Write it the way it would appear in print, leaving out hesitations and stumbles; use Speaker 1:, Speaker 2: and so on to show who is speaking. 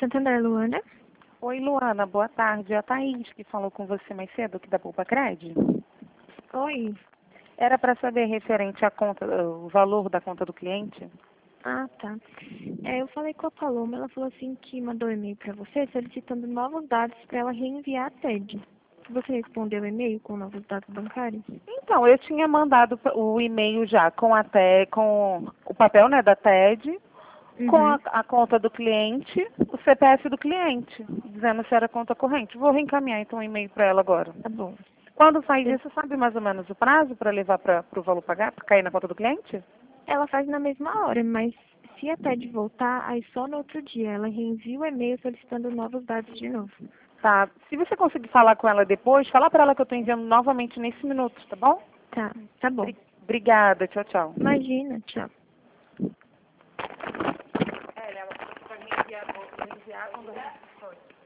Speaker 1: Santander, Luana.
Speaker 2: Oi, Luana, boa tarde. É a Thaís que falou com você mais cedo aqui da Poupa Cred.
Speaker 1: Oi.
Speaker 2: Era para saber referente à conta, o valor da conta do cliente?
Speaker 1: Ah, tá. Eu falei com a Paloma, ela falou assim que mandou um e-mail para você solicitando novos dados para ela reenviar a TED. Você respondeu o e-mail com novos dados bancários?
Speaker 2: Então, eu tinha mandado o e-mail já com o papel, né, da TED, com
Speaker 1: Uhum.
Speaker 2: a conta do cliente, o CPF do cliente, dizendo se era conta corrente. Vou reencaminhar então o e-mail para ela agora.
Speaker 1: Tá bom.
Speaker 2: Quando faz isso, sabe mais ou menos o prazo para levar para o valor pagar, para cair na conta do cliente?
Speaker 1: Ela faz na mesma hora, mas se a TED voltar, aí só no outro dia ela reenvia o e-mail solicitando novos dados de novo.
Speaker 2: Tá. Se você conseguir falar com ela depois, fala para ela que eu estou enviando novamente nesse minuto, tá bom?
Speaker 1: Tá bom.
Speaker 2: Obrigada. Tchau, tchau.
Speaker 1: Imagina, tchau.
Speaker 2: Ela vai reenviar quando a gente for.